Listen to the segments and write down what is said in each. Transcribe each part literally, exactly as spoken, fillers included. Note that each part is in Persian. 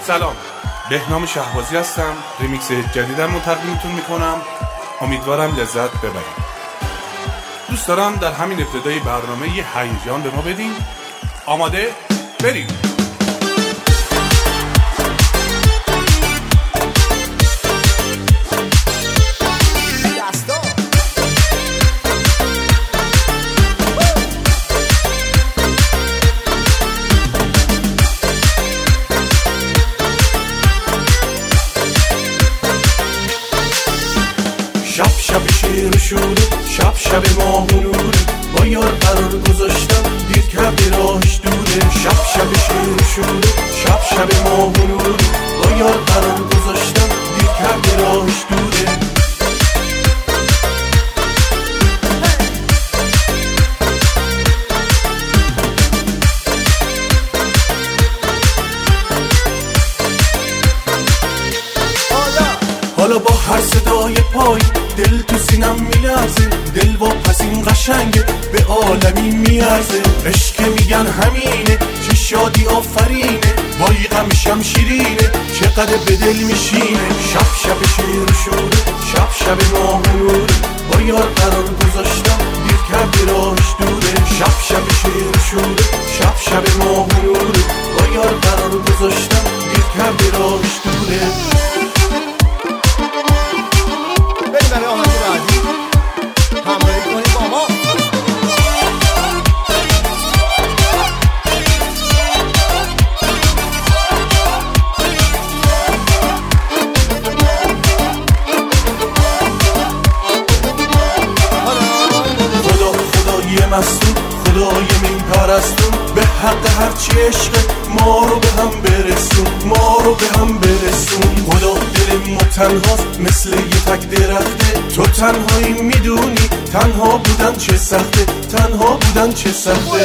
سلام، بهنام شهبازی هستم. ریمیکس جدیدم رو تقدیمتون میکنم. امیدوارم لذت ببرید. دوست دارم در همین ابتدای برنامه یه هیجان به ما بدین. آماده؟ بریم. شب شب شیر شوره، شب شب ماهنوره، با یار قرار گذاشتم دیر کرده راهش دوره. شب شب شیر شوره، شب شب ماهنوره، با یار قرار گذاشتم دیر کرده راهش دوره. حالا با هر صدای پای دل تو سینم میلرزه، دل واپس این قشنگه به عالمی میارزه. عشق میگن همینه، چه شادی آفرینه، وای غمشم شیرینه، چقدر به دل میشینه. شب شب شیر شوره، شب شب ماهنوره، با یار قرار گذاشتم دیر کرده راهش دوره. شب شب شیر شوره، شب شب ماهنوره، با یار قرار گذاشتم دیر کرده راهش دوره. برای آهنگ بعدی همراهی کنید با ما. خدا خدای مستون، خدای من پرستون، به حق هرچی عشق ما رو به هم برسون، ما رو به هم برسون. خدا دل ما تنهاست مثل یه تک درخته، تو تنهایی میدونی تنها بودن چه سخته، تنها بودن چه سخته.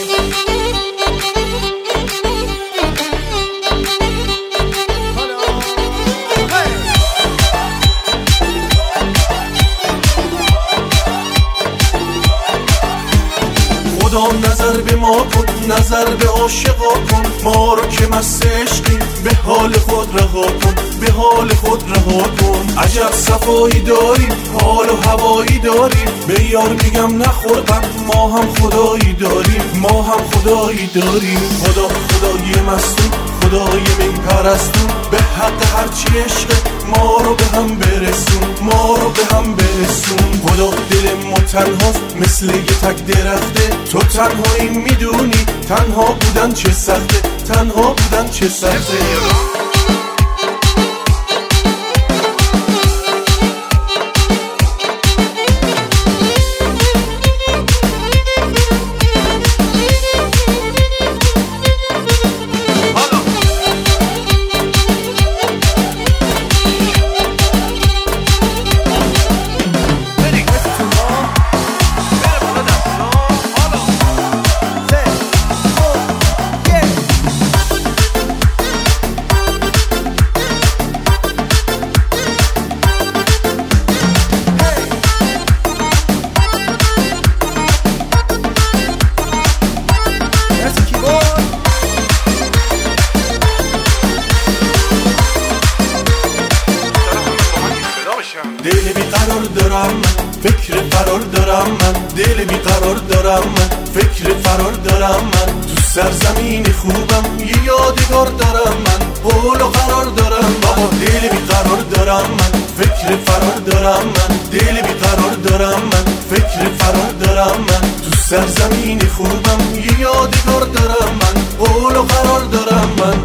خدا نظر به ما کن، نظر به عاشقا کن، ما رو که مست عشقیم به حال خود رها کن، به حال خود رها کن. عجب صفایی داریم، حال و هوایی داریم، به یار میگم نخور ما هم خدایی داریم، ما هم خدایی داریم. خدا خدای مستون، خدای من پرستون، به حق هرچی عشق ما رو به هم برسون، ما رو به هم برسون. خدا دل ما تنهاست مثل یه تک درخته، تو تنهایی میدونی تنها بودن چه سخته، تنها بودن چه سخته. دل بیقرار دارم من، فکر فرار دارم من، دل بیقرار دارم من، فکر فرار دارم من. تو سرزمین خوبم یه یادگار دارم من، حول و قرار دارم بابا. دل بیقرار دارم من، فکر فرار دارم من، دل بیقرار دارم من، فکر فرار دارم من. تو سرزمین خوبم یه یادگار دارم من، حول و قرار دارم من.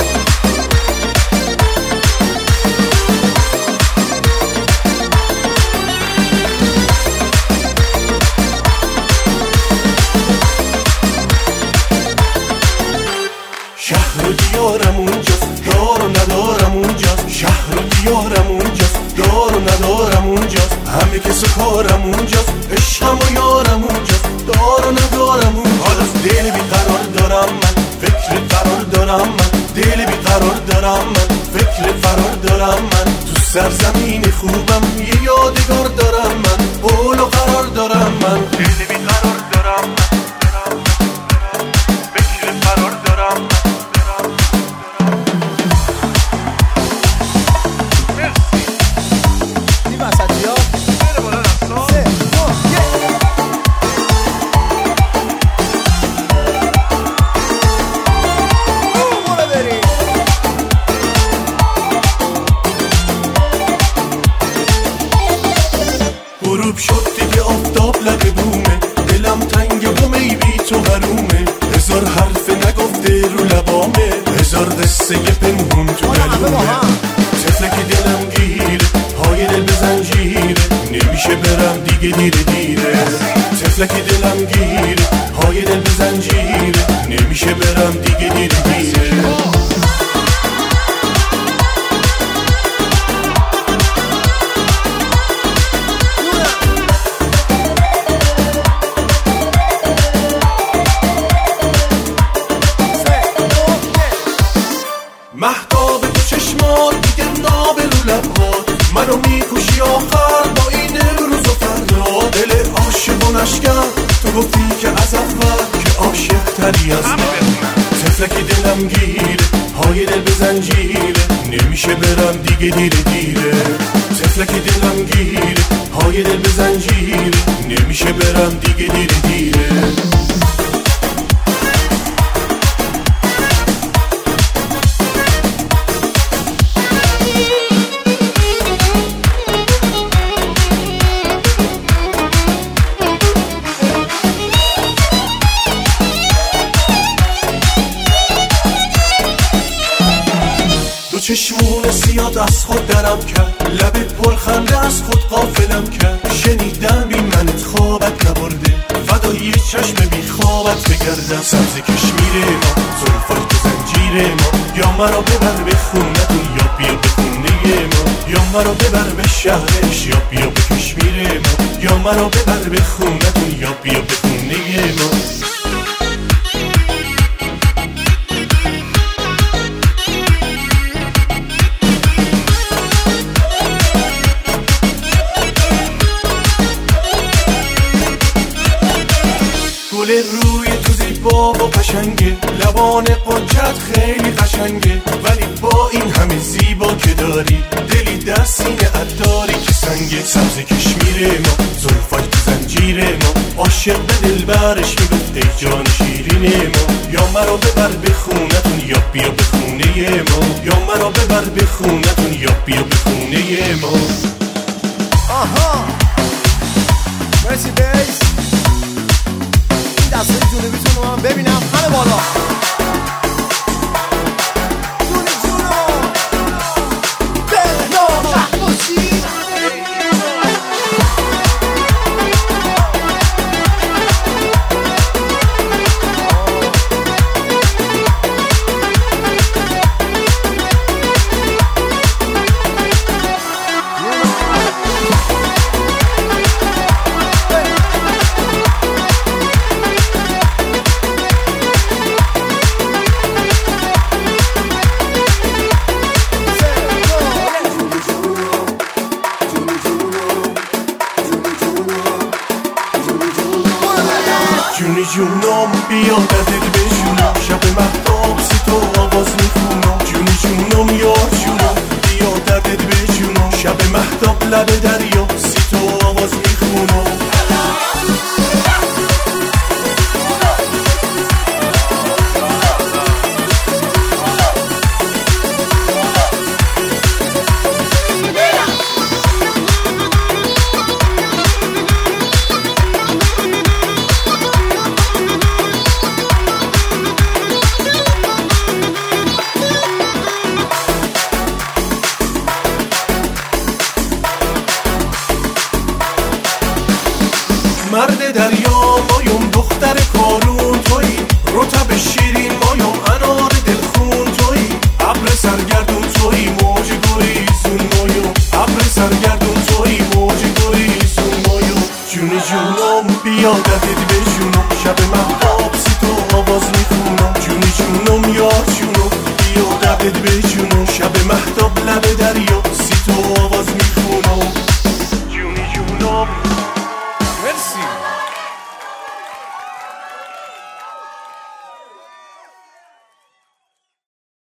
شهر و دیارم اونجاست، دار و ندارم اونجاست، شهر و دیارم اونجاست، دار و ندارم اونجاست، همه کس و کارم اونجاست، عشقم و یارم اونجاست، دار و ندارم اونجاست. دل بیقرار دارم من، فکر فرار دارم من، دل بیقرار دارم من، فکر فرار دارم من. تو سرزمین خوبم یه یادگار دارم من، حول و قرار دارم من. دل بیقرار دارم من، فکر فرار دارم من. قصه پنهون تو دلونه تفلک دلم گیره های دل به زنجیره نمیشه برم دیگه دیره دیره تفلک دلم گیره های دل به زنجیره نمیشه برم دیگه دیره دیره مهتاب تو چشمات دیگه ناب رو لبات منو میکشی آخر با این امروز و فردا دل عاشق و نشکن تو گفتی که از اول که عاشق تری از من تفلک دلم گیره های دل به زنجیره نمیشه برم دیگه دیره دیره تفلک دلم گیره های دل به زنجیره نمیشه برم دیگه دیره دیره چشمون سیاد از خود درم کرد لب پرخنده از خود غافلم کرد شنیدم بی منت خوابت نبرده فدای چشم بی خوابت بگردم سبز کشمیر ما زلفای تو زنجیر ما یا مرا ببر به خونتون یا بیا به خونه ما یا مرا ببر به شهرش یا بیا به کشمیر ما یا مرا ببر به خونتون یا بیا به خونه ما گل روی تو زیبا و قشنگه لبان قنچت خیلی قشنگه ولی با این همه زیبا که داری دلی در سینه داری که سنگه سبز کشمیر ما زلفای تو زنجیر ما عاشق به دل برش میگفت ای جان شیرین ما یا مرا ببر به خونتون یا بیا به خونه ما یا مرا ببر به خونتون یا بیا به خونه ما آها مرسی بیس دستای جنوبیتون رو من ببینم همه بالا جونی جونو بهنام رحموشی جونی جونم بیا دل بشونم شب مهتاب سی تو آواز میخونم جونی جونم یار جونم بیا دردت بشونم شب مهتاب لب دریا سی تو آواز میخونم مرد دریا مایم دختر کارون تویی رطب شیرین مایم انار دلخون تویی ابر سرگردون تویی موج گریزون مایم ابر سرگردون تویی موج گریزون مایم جونی جونم بیا دردت بشونم شب مهتاب سی تو آواز میخونم جونی جونم یار جونم بیا دردت بشونم شب مهتاب لب دریا